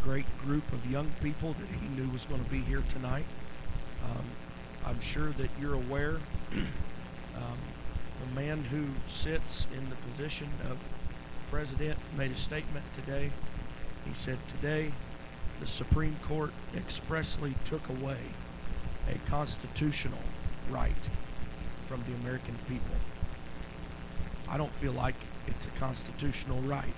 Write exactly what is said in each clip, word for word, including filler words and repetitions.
great group of young people that he knew was going to be here tonight. Um, I'm sure that you're aware um, the man who sits in the position of president made a statement today. He said, today the Supreme Court expressly took away a constitutional right from the American people. I don't feel like it's a constitutional right.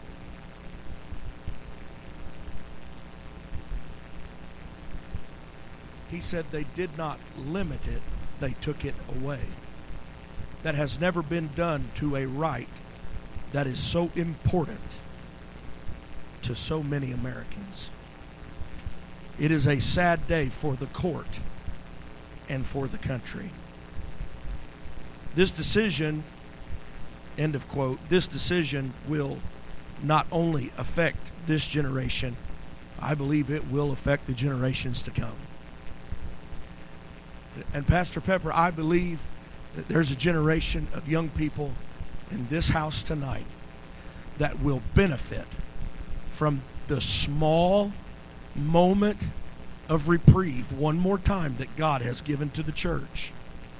He said they did not limit it, they took it away. That has never been done to a right that is so important to so many Americans. It is a sad day for the court and for the country. This decision, end of quote, this decision will not only affect this generation, I believe it will affect the generations to come. And Pastor Pepper, I believe that there's a generation of young people in this house tonight that will benefit from the small moment of reprieve, one more time, that God has given to the church.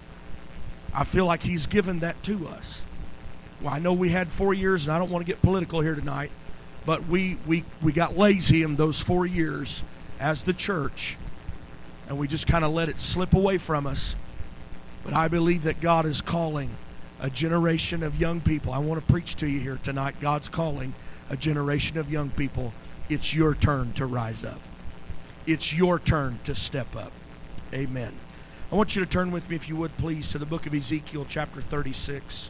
I feel like He's given that to us. Well, I know we had four years, and I don't want to get political here tonight, but we, we, we got lazy in those four years as the church, and we just kind of let it slip away from us. But I believe that God is calling a generation of young people. I want to preach to you here tonight. God's calling a generation of young people. It's your turn to rise up. It's your turn to step up. Amen. I want you to turn with me, if you would, please, to the book of Ezekiel chapter thirty-six.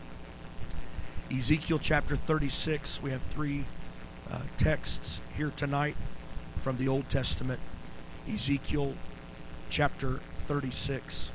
Ezekiel chapter thirty-six. We have three uh, texts here tonight from the Old Testament. Ezekiel chapter thirty-six.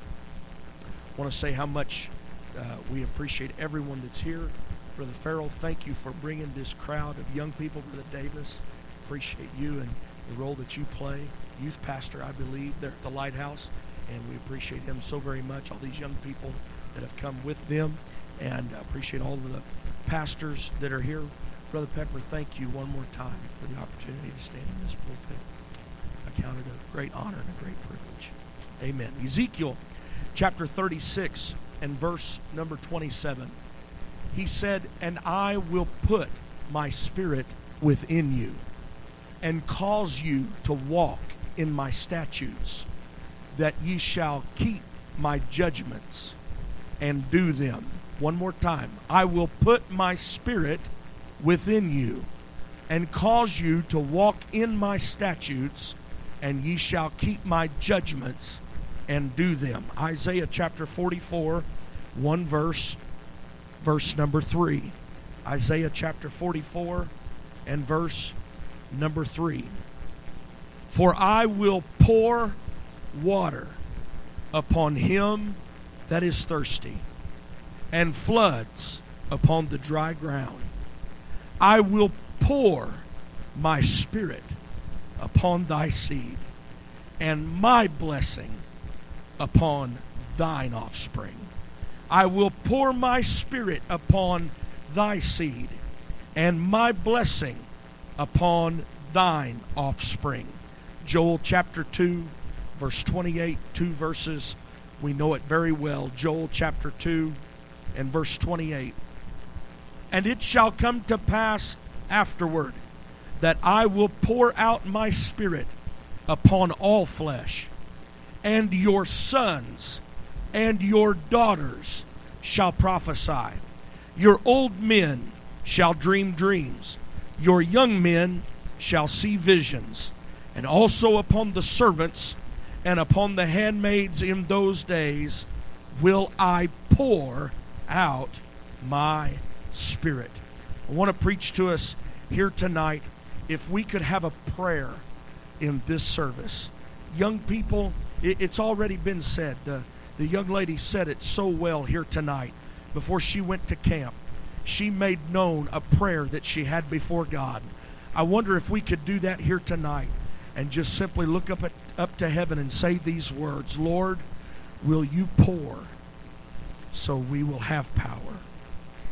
I want to say how much uh, we appreciate everyone that's here. Brother Farrell, thank you for bringing this crowd of young people. Brother Davis, appreciate you and the role that you play. Youth pastor, I believe, there at the Lighthouse, and we appreciate him so very much, all these young people that have come with them, and I appreciate all of the pastors that are here. Brother Pepper, thank you one more time for the opportunity to stand in this pulpit. I count it a great honor and a great privilege. Amen. Ezekiel chapter thirty-six and verse number twenty-seven. He said, "And I will put my spirit within you, and cause you to walk in my statutes, that ye shall keep my judgments and do them." One more time. I will put my spirit within you, and cause you to walk in my statutes, and ye shall keep my judgments and do them. Isaiah chapter forty-four, one verse, verse number three. Isaiah chapter forty-four and verse number three. "For I will pour water upon him that is thirsty, and floods upon the dry ground. I will pour my spirit upon thy seed, and my blessing upon thine offspring. I will pour my spirit upon thy seed, and my blessing upon thine offspring." Joel chapter two, verse twenty-eight, two verses. We know it very well. Joel chapter two and verse twenty-eight. "And it shall come to pass afterward that I will pour out my spirit upon all flesh, and your sons and your daughters shall prophesy. Your old men shall dream dreams. Your young men shall see visions. And also upon the servants and upon the handmaids in those days will I pour out my spirit." I want to preach to us here tonight, if we could have a prayer in this service. Young people, it, it's already been said. The, the young lady said it so well here tonight. Before she went to camp, she made known a prayer that she had before God. I wonder if we could do that here tonight and just simply look up at, up to heaven and say these words: "Lord, will you pour so we will have power?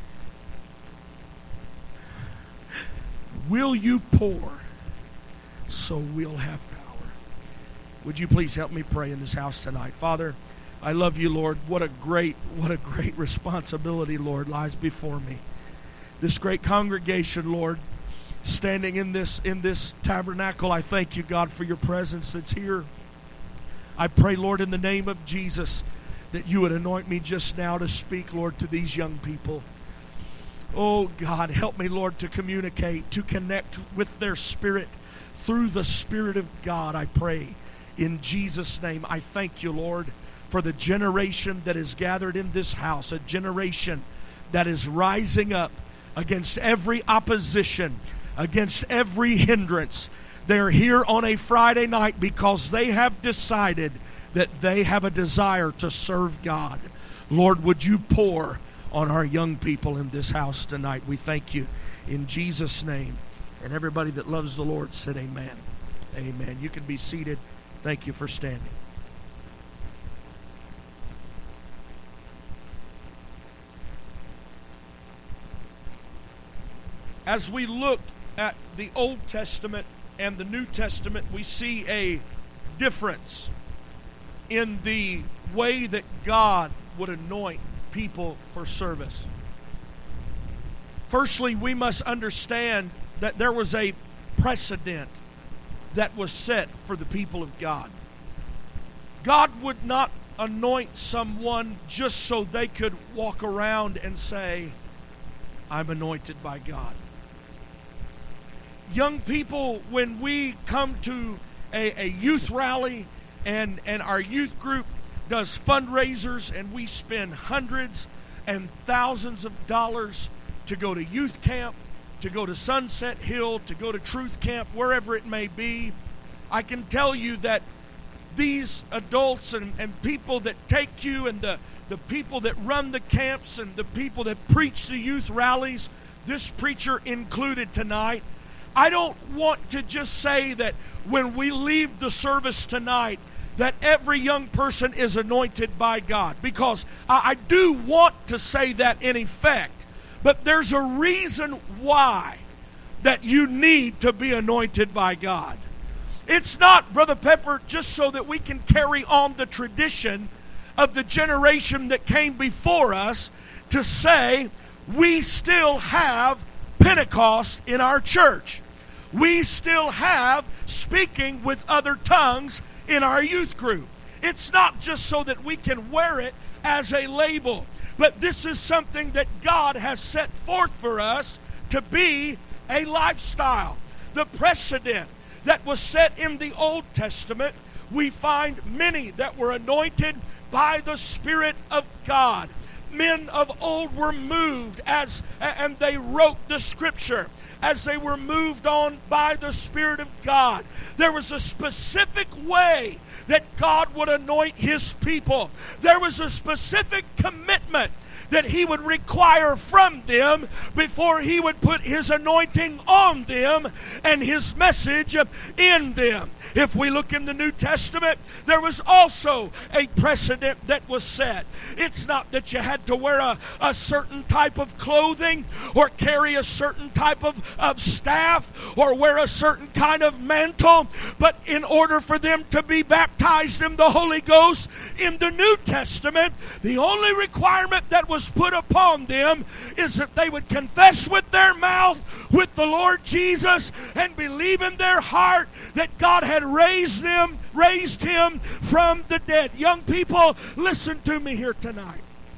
Will you pour so we'll have power. Would you please help me pray in this house tonight? Father, I love you, Lord. What a great, what a great responsibility, Lord, lies before me. This great congregation, Lord, standing in this in this tabernacle, I thank you, God, for your presence that's here. I pray, Lord, in the name of Jesus, that you would anoint me just now to speak, Lord, to these young people. Oh, God, help me, Lord, to communicate, to connect with their spirit through the Spirit of God, I pray. In Jesus' name, I thank you, Lord, for the generation that is gathered in this house, a generation that is rising up against every opposition, against every hindrance. They're here on a Friday night because they have decided that they have a desire to serve God. Lord, would you pour on our young people in this house tonight? We thank you in Jesus' name. And everybody that loves the Lord said amen. Amen. You can be seated. Thank you for standing. As we look at the Old Testament and the New Testament, we see a difference in the way that God would anoint people for service. Firstly, we must understand that there was a precedent that was set for the people of God. God would not anoint someone just so they could walk around and say, I'm anointed by God. Young people, when we come to a, a youth rally and, and our youth group does fundraisers and we spend hundreds and thousands of dollars to go to youth camp, to go to Sunset Hill, to go to Truth Camp, wherever it may be, I can tell you that these adults and, and people that take you and the, the people that run the camps and the people that preach the youth rallies, this preacher included tonight, I don't want to just say that when we leave the service tonight that every young person is anointed by God, because I, I do want to say that in effect, but there's a reason why that you need to be anointed by God. It's not, Brother Pepper, just so that we can carry on the tradition of the generation that came before us to say we still have Pentecost in our church. We still have speaking with other tongues in our youth group. It's not just so that we can wear it as a label, but this is something that God has set forth for us to be a lifestyle. The precedent that was set in the Old Testament, we find many that were anointed by the Spirit of God. Men of old were moved as and they wrote the Scripture as they were moved on by the Spirit of God. There was a specific way that God would anoint His people. There was a specific commitment that He would require from them before He would put His anointing on them and His message in them. If we look in the New Testament, there was also a precedent that was set. It's not that you had to wear a, a certain type of clothing or carry a certain type of, of staff or wear a certain kind of mantle, but in order for them to be baptized in the Holy Ghost in the New Testament, the only requirement that was put upon them is that they would confess with their mouth with the Lord Jesus and believe in their heart that God had raised them, raised Him from the dead. Young people, listen to me here tonight.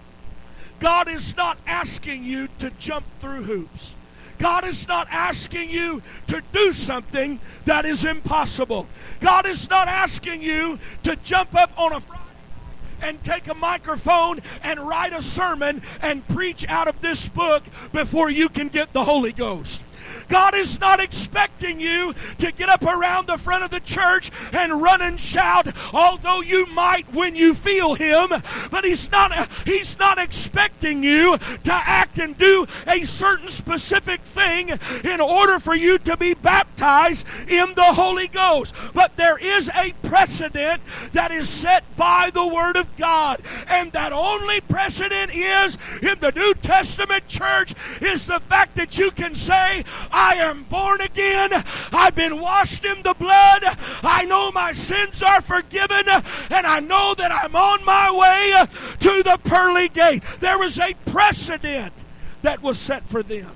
God is not asking you to jump through hoops. God is not asking you to do something that is impossible. God is not asking you to jump up on a Friday and take a microphone and write a sermon and preach out of this book before you can get the Holy Ghost. God is not expecting you to get up around the front of the church and run and shout, although you might when you feel Him, but He's not, He's not expecting you to act and do a certain specific thing in order for you to be baptized in the Holy Ghost. But there is a precedent that is set by the Word of God, and that only precedent is in the New Testament church is the fact that you can say, I am born again. I've been washed in the blood. I know my sins are forgiven, and I know that I'm on my way to the pearly gate. There was a precedent that was set for them.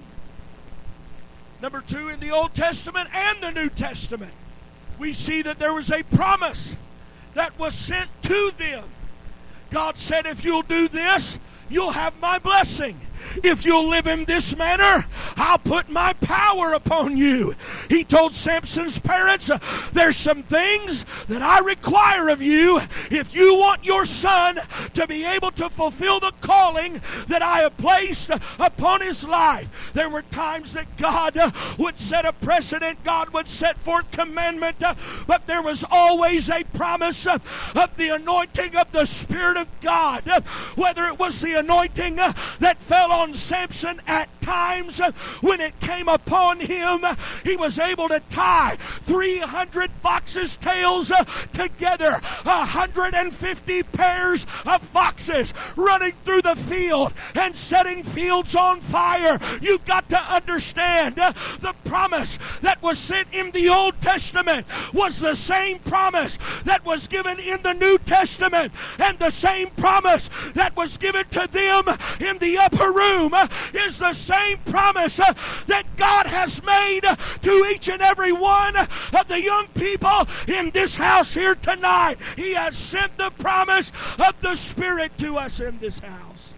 Number two, in the Old Testament and the New Testament, we see that there was a promise that was sent to them. God said, if you'll do this, you'll have my blessing. If you'll live in this manner, I'll put my power upon you. He told Samson's parents, there's some things that I require of you if you want your son to be able to fulfill the calling that I have placed upon his life. There were times that God would set a precedent, God would set forth commandment, but there was always a promise of the anointing of the Spirit of God. Whether it was the anointing that fell on Samson at times, when it came upon him, he was able to tie three hundred foxes' tails together, one hundred fifty pairs of foxes running through the field and setting fields on fire. You've got to understand, the promise that was sent in the Old Testament was the same promise that was given in the New Testament, and the same promise that was given to them in the upper room is the same promise that God has made to each and every one of the young people in this house here tonight. He has sent the promise of the Spirit to us in this house.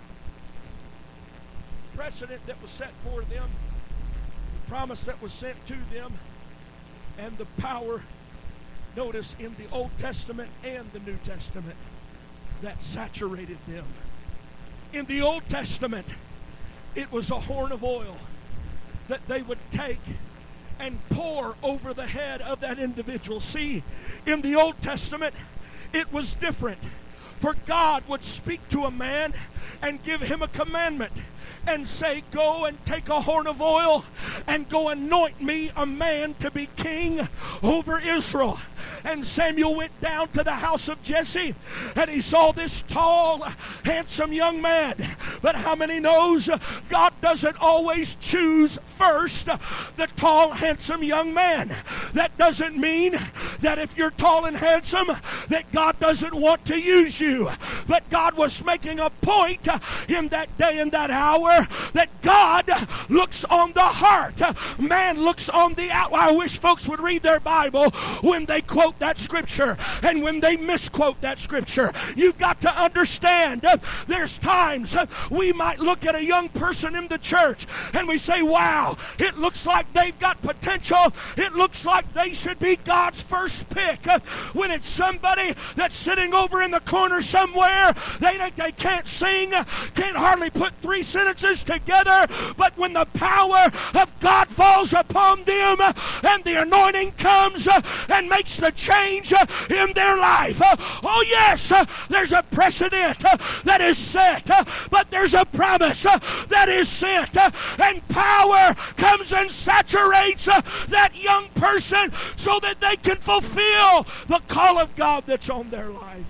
The precedent that was set for them, the promise that was sent to them, and the power, notice, in the Old Testament and the New Testament that saturated them. In the Old Testament, it was a horn of oil that they would take and pour over the head of that individual. See, in the Old Testament, it was different. For God would speak to a man and give him a commandment and say, go and take a horn of oil and go anoint me a man to be king over Israel. And Samuel went down to the house of Jesse, and he saw this tall, handsome young man. But how many knows God doesn't always choose first the tall, handsome young man? That doesn't mean that if you're tall and handsome that God doesn't want to use you. But God was making a point in that day and that hour that God looks on the heart. Man looks on the out. I wish folks would read their Bible when they quote that scripture and when they misquote that scripture. You've got to understand, uh, there's times uh, we might look at a young person in the church and we say, wow, it looks like they've got potential. It looks like they should be God's first pick. Uh, when it's somebody that's sitting over in the corner somewhere, they, they can't sing, uh, can't hardly put three sentences together, but when the power of God falls upon them uh, and the anointing comes uh, and makes the change uh, in their life. Uh, oh yes, uh, there's a precedent uh, that is set, uh, but there's a promise uh, that is sent, uh, and power comes and saturates uh, that young person so that they can fulfill the call of God that's on their life.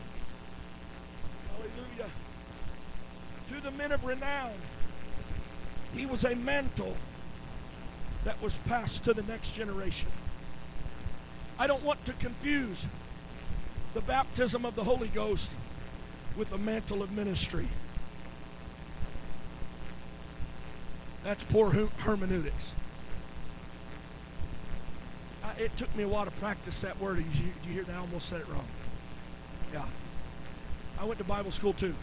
Hallelujah. To the men of renown, he was a mantle that was passed to the next generation. I don't want to confuse the baptism of the Holy Ghost with a mantle of ministry. That's poor hermeneutics. I, it took me a while to practice that word. Did you, did you hear that? I almost said it wrong. Yeah. I went to Bible school too.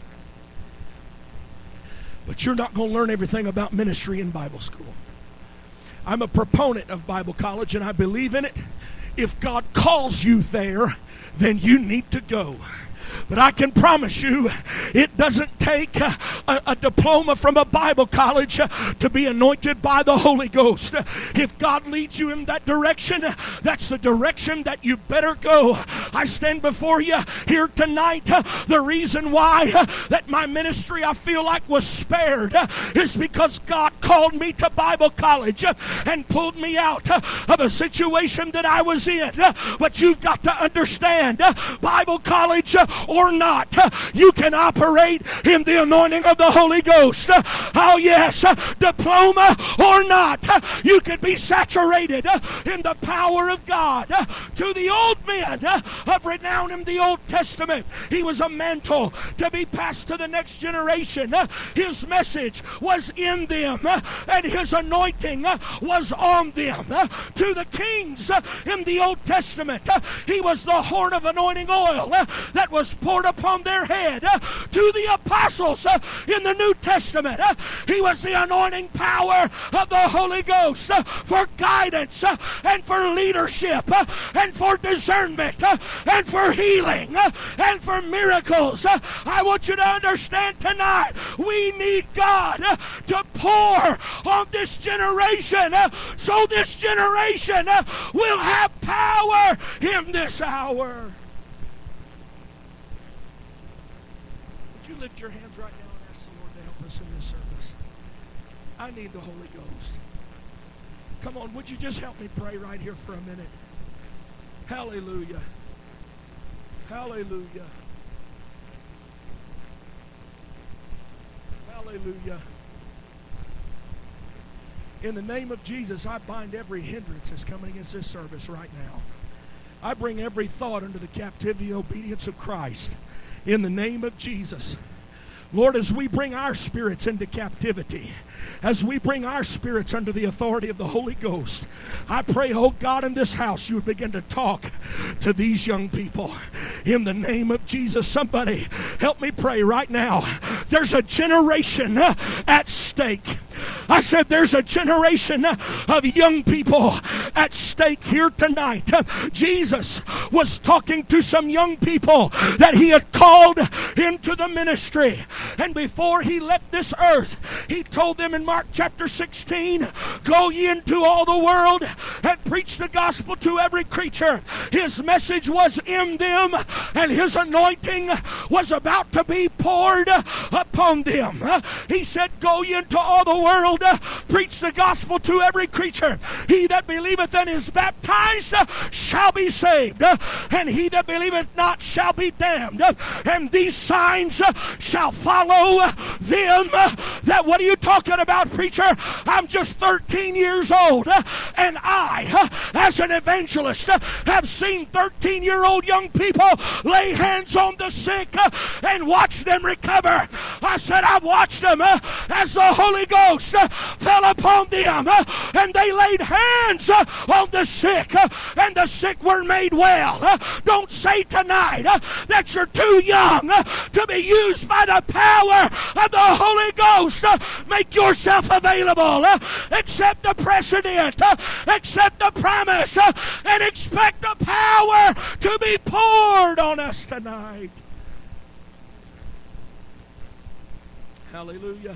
But you're not going to learn everything about ministry in Bible school. I'm a proponent of Bible college, and I believe in it. If God calls you there, then you need to go. But I can promise you, it doesn't take a, a, a diploma from a Bible college to be anointed by the Holy Ghost. If God leads you in that direction, that's the direction that you better go. I stand before you here tonight. Uh, the reason why uh, that my ministry I feel like was spared uh, is because God called me to Bible college uh, and pulled me out uh, of a situation that I was in. Uh, but you've got to understand, uh, Bible college uh, or not, uh, you can operate in the anointing of the Holy Ghost. Uh, oh yes, uh, diploma or not, uh, you can be saturated uh, in the power of God. Uh, to the old men uh, of renown in the Old Testament, he was a mantle to be passed to the next generation. Uh, his message was in them, uh, and his anointing uh, was on them. Uh, to the kings uh, in the Old Testament, uh, he was the horn of anointing oil uh, that was poured upon their head. Uh, to the apostles uh, in the New Testament, uh, he was the anointing power of the Holy Ghost uh, for guidance uh, and for leadership uh, and for discernment uh, and for healing uh, and for miracles. Uh, I want you to understand tonight, we need God uh, to pour on this generation uh, so this generation uh, will have power in this hour. Would you lift your hands right now and ask the Lord to help us in this service? I need the Holy Ghost. Come on, would you just help me pray right here for a minute? Hallelujah. Hallelujah. Hallelujah. In the name of Jesus, I bind every hindrance that's coming against this service right now. I bring every thought under the captivity and obedience of Christ. In the name of Jesus. Lord, as we bring our spirits into captivity, as we bring our spirits under the authority of the Holy Ghost, I pray, oh God, in this house you would begin to talk to these young people. In the name of Jesus, somebody help me pray right now. There's a generation uh, at stake. I said there's a generation uh, of young people at stake here tonight. Uh, Jesus was talking to some young people that he had called into the ministry. And before he left this earth, he told them in Mark chapter sixteen, go ye into all the world and preach the gospel to every creature. His message was in them, and his anointing was about to be poured upon them. He said, go ye into all the world, preach the gospel to every creature. He that believeth and is baptized shall be saved, and he that believeth not shall be damned. And these signs shall follow them. That, what are you talking about, preacher? I'm just thirteen years old, and I, as an evangelist, have seen thirteen-year-old young people lay hands on the sick and watch them recover. I said I watched them as the Holy Ghost fell upon them, and they laid hands on the sick, and the sick were made well. Don't say tonight that you're too young to be used by the power of the Holy Ghost. Make yourself available. Accept the precedent. Accept the promise. And expect the power to be poured on us tonight. Hallelujah.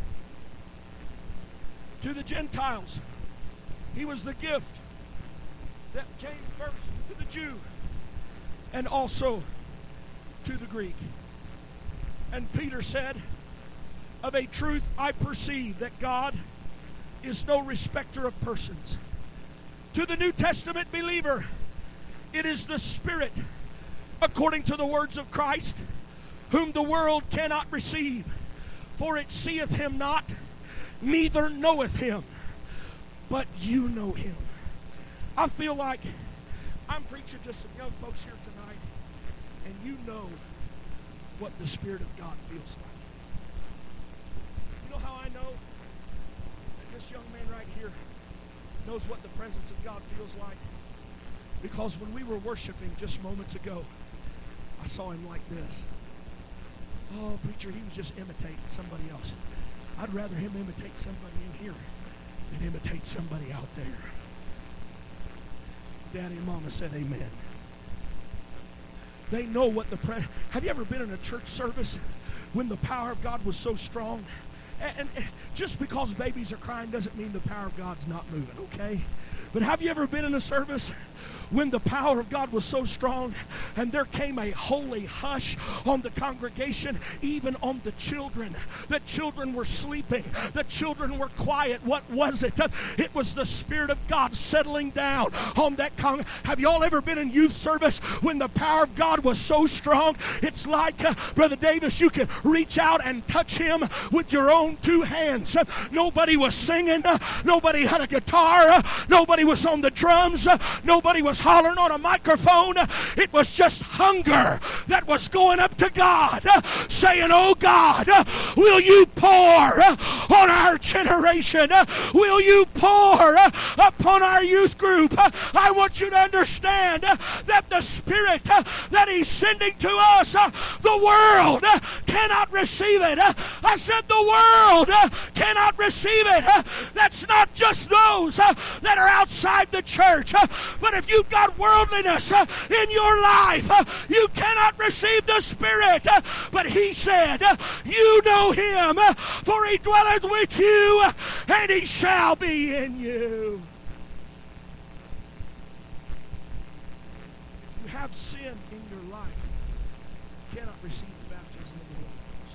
To the Gentiles, he was the gift that came first to the Jew and also to the Greek. And Peter said, of a truth I perceive that God is no respecter of persons. To the New Testament believer, it is the Spirit, according to the words of Christ, whom the world cannot receive, for it seeth him not, neither knoweth him, but you know him. I feel like I'm preaching to some young folks here tonight, and you know what the Spirit of God feels like. You know how I know that this young man right here knows what the presence of God feels like? Because when we were worshiping just moments ago, I saw him like this. Oh, preacher, he was just imitating somebody else. I'd rather him imitate somebody in here than imitate somebody out there. Daddy and Mama said amen. They know what the pre- have you ever been in a church service when the power of God was so strong? And, and, and just because babies are crying doesn't mean the power of God's not moving, okay? But have you ever been in a service when the power of God was so strong and there came a holy hush on the congregation, even on the children. The children were sleeping. The children were quiet. What was it? It was the Spirit of God settling down on that congregation. Have y'all ever been in youth service when the power of God was so strong? It's like, uh, Brother Davis, you could reach out and touch him with your own two hands. Uh, nobody was singing. Uh, nobody had a guitar. Uh, nobody was on the drums. Uh, nobody was hollering on a microphone. Uh, it was just hunger that was going up to God, uh, saying, oh God, uh, will you pour uh, on our generation? Uh, will you pour uh, upon our youth group? Uh, I want you to understand uh, that the Spirit uh, that He's sending to us, uh, the world uh, cannot receive it. Uh, I said the world uh, cannot receive it. Uh, that's not just those uh, that are outside the church, uh, but if you've got worldliness uh, in your life, uh, you cannot receive the Spirit. Uh, but He said, uh, you know Him, uh, for He dwelleth with you, uh, and He shall be in you. If you have sin in your life, you cannot receive the baptism of the Holy Ghost.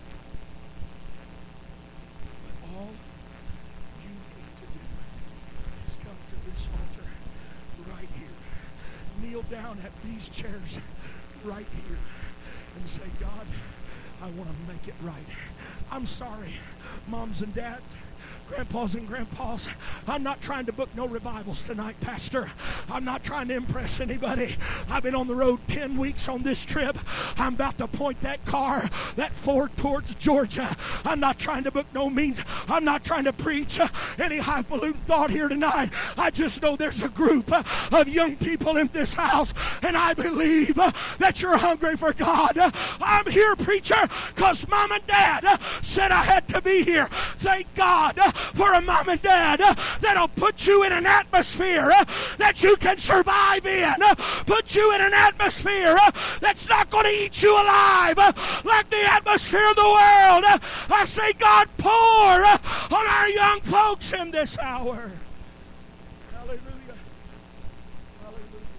But all you need to do is come to this altar right here. Kneel down at these chairs right here and say, God, I want to make it right. I'm sorry, moms and dads, grandpas and grandpas. I'm not trying to book no revivals tonight, Pastor. I'm not trying to impress anybody. I've been on the road ten weeks on this trip. I'm about to point that car, that Ford, towards Georgia. I'm not trying to book no means. I'm not trying to preach uh, any highfalutin thought here tonight. I just know there's a group uh, of young people in this house, and I believe uh, that you're hungry for God. Uh, I'm here, preacher, because Mom and Dad uh, said I had to be here. Thank God uh, for a mom and dad uh, that'll put you in an atmosphere uh, that you can survive in. Uh, put you in an atmosphere uh, that's not going to eat you alive uh, like the atmosphere of the world. Uh, I say, God, pour uh, on our young folks in this hour. Hallelujah. Hallelujah.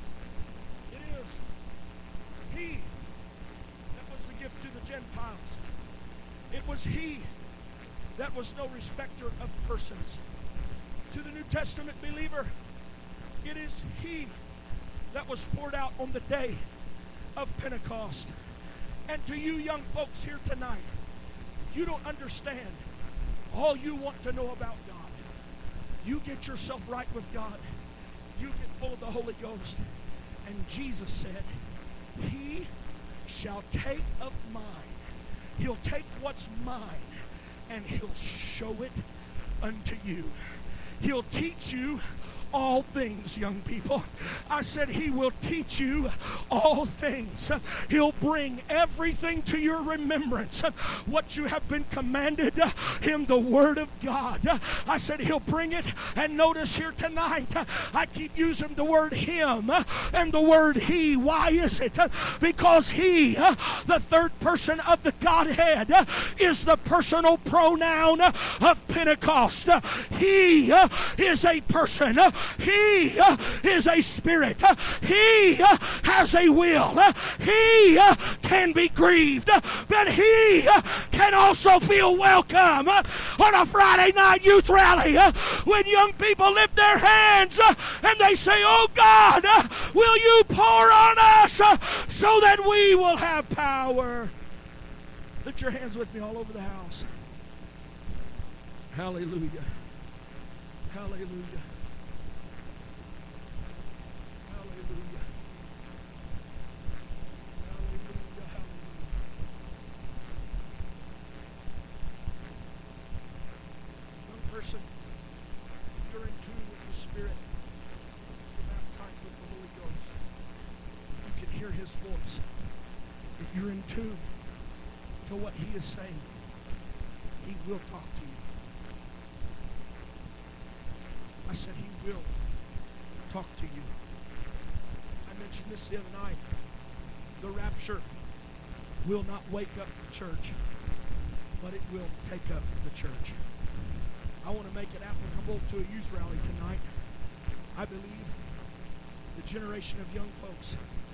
It is He that was the gift to the Gentiles. It was He that was no respecter of persons. To the New Testament believer, it is He that was poured out on the day of Pentecost. And to you young folks here tonight, you don't understand. All you want to know about God. You get yourself right with God. You get full of the Holy Ghost. And Jesus said, He shall take of mine. He'll take what's mine, and He'll show it unto you. He'll teach you all things, young people. I said He will teach you all things. He'll bring everything to your remembrance, what you have been commanded in the Word of God. I said He'll bring it. And notice here tonight, I keep using the word Him and the word He. Why is it? Because He, the third person of the Godhead, is the personal pronoun of Pentecost. He is a person. He uh, is a spirit. Uh, he uh, has a will. Uh, he uh, can be grieved. Uh, but He uh, can also feel welcome uh, on a Friday night youth rally uh, when young people lift their hands uh, and they say, oh God, uh, will you pour on us uh, so that we will have power. Lift your hands with me all over the house. Hallelujah. Hallelujah. Person, if you're in tune with the Spirit, you're baptized with the Holy Ghost, you can hear His voice. If you're in tune to what He is saying, He will talk to you. I said He will talk to you. I mentioned this the other night. The rapture will not wake up the church, but it will take up the church. I want to make it applicable to a youth rally tonight. I believe the generation of young folks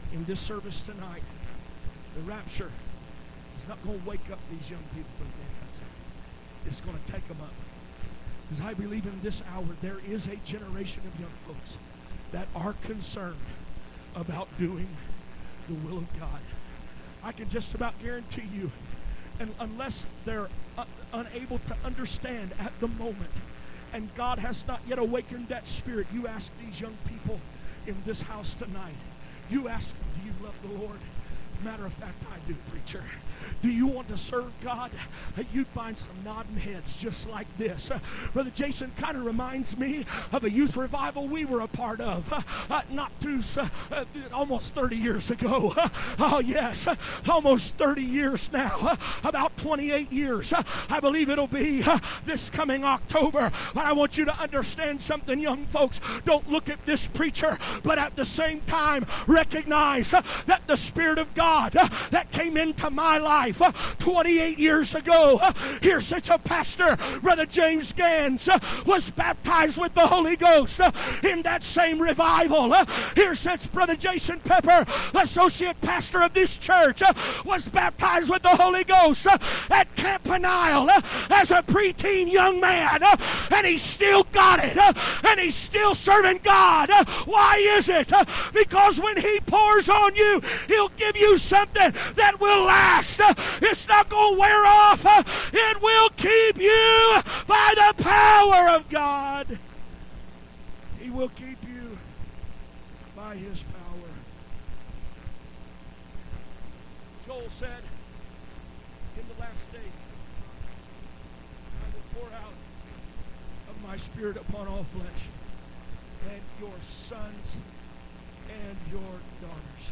in this service tonight, the rapture is not going to wake up these young people, Brother Dan Hudson. It's going to take them up. Because I believe in this hour there is a generation of young folks that are concerned about doing the will of God. I can just about guarantee you, and unless they're uh, unable to understand at the moment, and God has not yet awakened that spirit, you ask these young people in this house tonight, you ask them, do you love the Lord? Matter of fact, I do, preacher. Do you want to serve God? You'd find some nodding heads just like this. Uh, Brother Jason kind of reminds me of a youth revival we were a part of uh, uh, not too, uh, uh, almost thirty years ago. Uh, oh, yes, uh, almost thirty years now. Uh, about twenty-eight years. Uh, I believe it'll be uh, this coming October. But I want you to understand something, young folks. Don't look at this preacher, but at the same time, recognize uh, that the Spirit of God uh, that came into my life uh, twenty-eight years ago. Uh, here sits a pastor, Brother James Gans, uh, was baptized with the Holy Ghost uh, in that same revival. Uh, here sits Brother Jason Pepper, associate pastor of this church, uh, was baptized with the Holy Ghost uh, at Camp Peniel uh, as a preteen young man, uh, and he's still got it, uh, and he's still serving God. Uh, why is it? Uh, because when he pours on you, he'll give you something that will last. Uh, it's not going to wear off. Uh, it will keep you by the power of God. He will keep you by his power. Joel said, in the last days, I will pour out of my Spirit upon all flesh, and your sons and your daughters.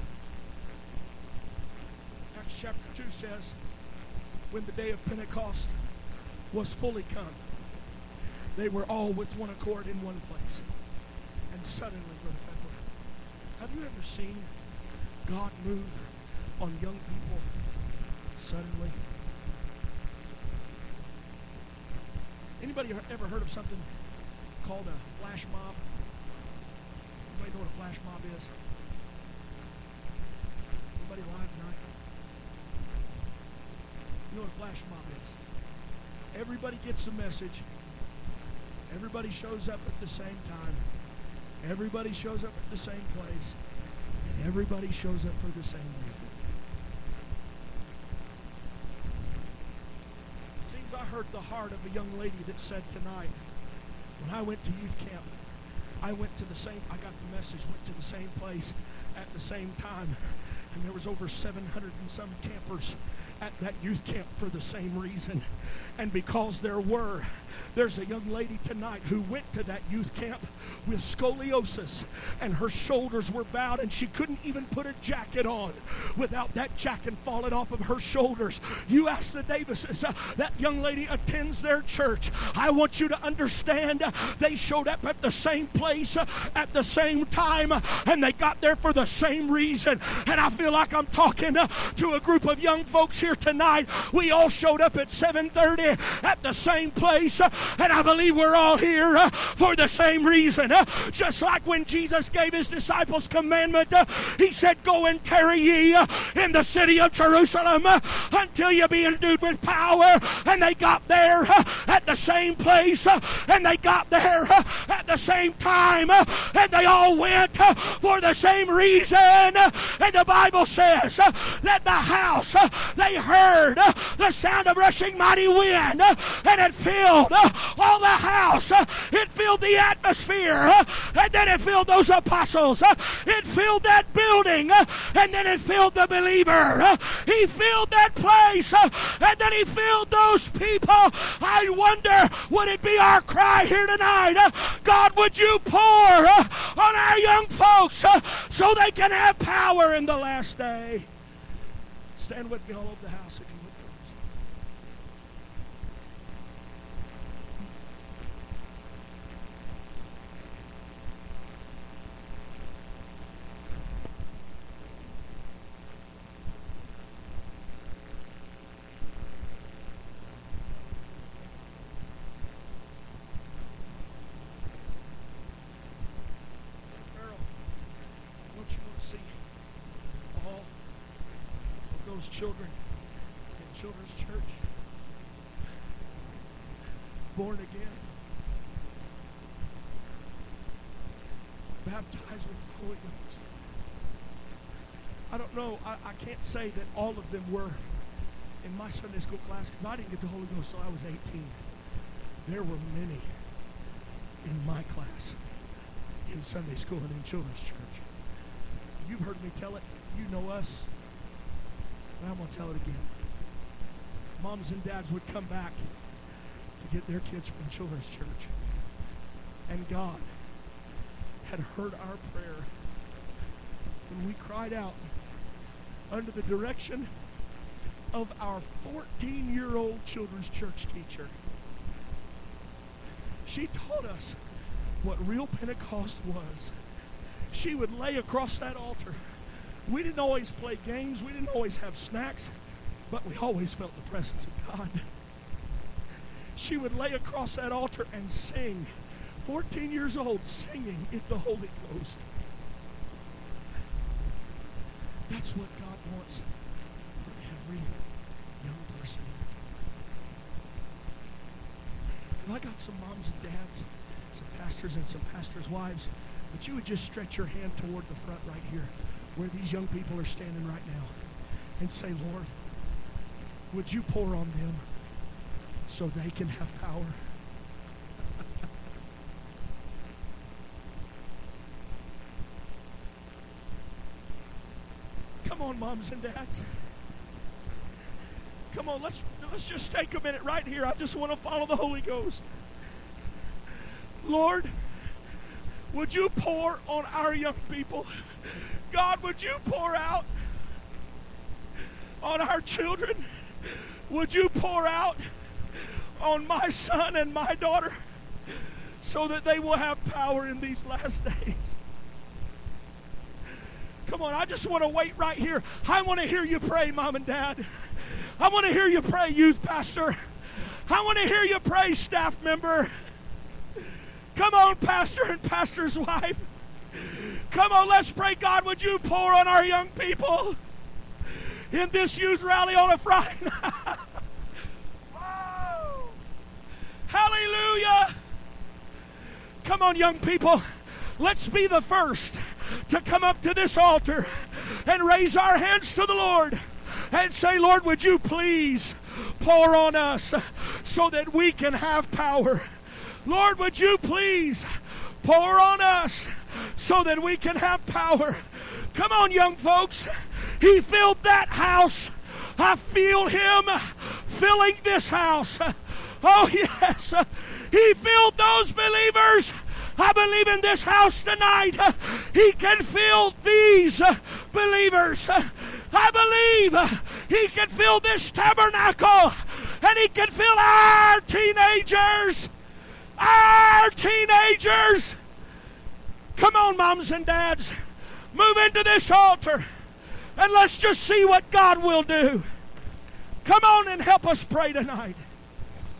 Acts chapter two says, when the day of Pentecost was fully come, they were all with one accord in one place. And suddenly, Brother Pepper, have you ever seen God move on young people suddenly? Anybody ever heard of something called a flash mob? Anybody know what a flash mob is? Anybody alive tonight? You know what a flash mob is? Everybody gets the message. Everybody shows up at the same time. Everybody shows up at the same place. And everybody shows up for the same reason. It seems I heard the heart of a young lady that said tonight, when I went to youth camp, I went to the same, I got the message, went to the same place at the same time. And there was over seven hundred and some campers at that youth camp for the same reason. And because there were, there's a young lady tonight who went to that youth camp with scoliosis, and her shoulders were bowed, and she couldn't even put a jacket on without that jacket falling off of her shoulders. You ask the Davises, uh, that young lady attends their church. I want you to understand, uh, they showed up at the same place uh, at the same time, uh, and they got there for the same reason. And I feel like I'm talking uh, to a group of young folks here tonight. We all showed up at seven thirty at the same place, uh, and I believe we're all here uh, for the same reason. Uh, just like when Jesus gave his disciples commandment, uh, he said, go and tarry ye uh, in the city of Jerusalem uh, until you be endued with power. And they got there uh, at the same place, uh, and they got there uh, at the same time, uh, and they all went uh, for the same reason. Uh, and the Bible says uh, that the house, uh, they heard uh, the sound of rushing mighty wind, uh, and it filled uh, all the house. Uh, it filled the atmosphere, uh, and then it filled those apostles. Uh, it filled that building, uh, and then it filled the believer. Uh, he filled that place, uh, and then he filled those people. I wonder, would it be our cry here tonight? Uh, God, would you pour uh, on our young folks uh, so they can have power in the last day? Stand with me all over the house if you would, please. Earl, I want you to see those children in Children's Church, born again, baptized with the Holy Ghost. I don't know, I, I can't say that all of them were in my Sunday school class because I didn't get the Holy Ghost until I was eighteen. There were many in my class in Sunday school and in Children's Church. You've heard me tell it. You know us. But I'm going to tell it again. Moms and dads would come back to get their kids from Children's Church. And God had heard our prayer when we cried out under the direction of our fourteen-year-old Children's Church teacher. She taught us what real Pentecost was. She would lay across that altar. We didn't always play games. We didn't always have snacks. But we always felt the presence of God. She would lay across that altar and sing. fourteen years old, singing in the Holy Ghost. That's what God wants for every young person. And I got some moms and dads, some pastors and some pastors' wives, but you would just stretch your hand toward the front right here, where these young people are standing right now, and say, Lord, would you pour on them so they can have power? Come on, moms and dads. Come on, let's, let's just take a minute right here. I just want to follow the Holy Ghost. Lord, would you pour on our young people? God, would you pour out on our children? Would you pour out on my son and my daughter so that they will have power in these last days? Come on, I just want to wait right here. I want to hear you pray, Mom and Dad. I want to hear you pray, youth pastor. I want to hear you pray, staff member. Come on, pastor and pastor's wife. Come on, let's pray. God, would you pour on our young people in this youth rally on a Friday night? Whoa. Hallelujah. Come on, young people. Let's be the first to come up to this altar and raise our hands to the Lord and say, Lord, would you please pour on us so that we can have power? Lord, would you please pour on us so that we can have power? Come on, young folks. He filled that house. I feel him filling this house. Oh, yes. He filled those believers. I believe in this house tonight. He can fill these believers. I believe he can fill this tabernacle. And he can fill our teenagers. Our teenagers. Come on, moms and dads. Move into this altar. And let's just see what God will do. Come on and help us pray tonight.